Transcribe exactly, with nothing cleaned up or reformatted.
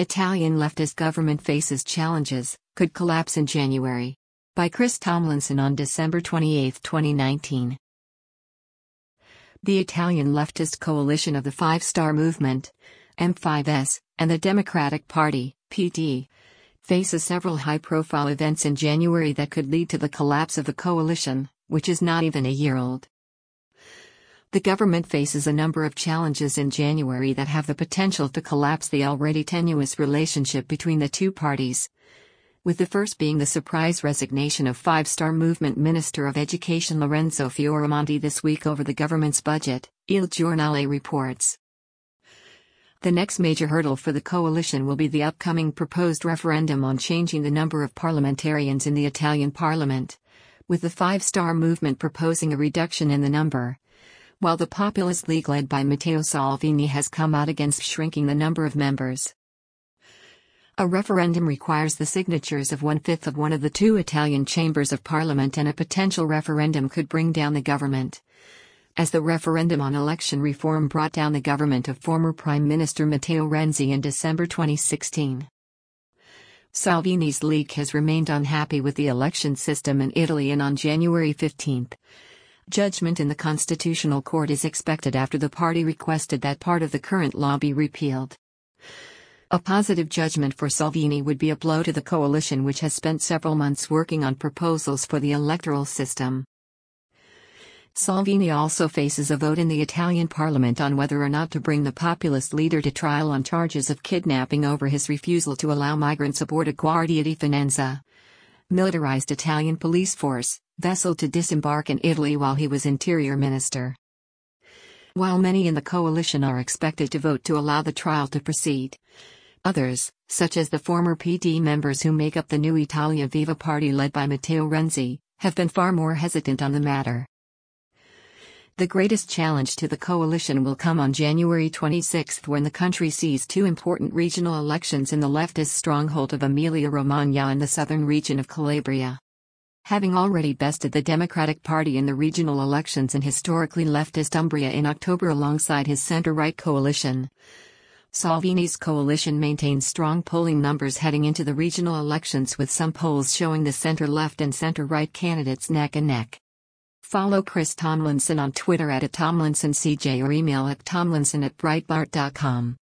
Italian leftist government faces challenges, could collapse in January. By Chris Tomlinson on December twenty-eighth, twenty nineteen. The Italian leftist coalition of the Five Star Movement, M five S, and the Democratic Party, P D, faces several high-profile events in January that could lead to the collapse of the coalition, which is not even a year old. The government faces a number of challenges in January that have the potential to collapse the already tenuous relationship between the two parties, with the first being the surprise resignation of Five Star Movement Minister of Education Lorenzo Fioramonti this week over the government's budget, Il Giornale reports. The next major hurdle for the coalition will be the upcoming proposed referendum on changing the number of parliamentarians in the Italian parliament, with the Five Star Movement proposing a reduction in the number, while the Populist League led by Matteo Salvini has come out against shrinking the number of members. A referendum requires the signatures of one-fifth of one of the two Italian chambers of parliament, and a potential referendum could bring down the government, as the referendum on election reform brought down the government of former Prime Minister Matteo Renzi in December twenty sixteen. Salvini's League has remained unhappy with the election system in Italy, and on January fifteenth, judgment in the Constitutional Court is expected after the party requested that part of the current law be repealed. A positive judgment for Salvini would be a blow to the coalition, which has spent several months working on proposals for the electoral system. Salvini also faces a vote in the Italian parliament on whether or not to bring the populist leader to trial on charges of kidnapping over his refusal to allow migrants aboard a Guardia di Finanza, militarized Italian police force, vessel to disembark in Italy while he was interior minister. While many in the coalition are expected to vote to allow the trial to proceed, others, such as the former P D members who make up the new Italia Viva party led by Matteo Renzi, have been far more hesitant on the matter. The greatest challenge to the coalition will come on January twenty-sixth, when the country sees two important regional elections in the leftist stronghold of Emilia-Romagna and the southern region of Calabria. Having already bested the Democratic Party in the regional elections in historically leftist Umbria in October alongside his centre-right coalition, Salvini's coalition maintains strong polling numbers heading into the regional elections, with some polls showing the centre-left and centre-right candidates neck and neck. Follow Chris Tomlinson on Twitter at Tomlinson C J or email at tomlinson at breitbart dot com.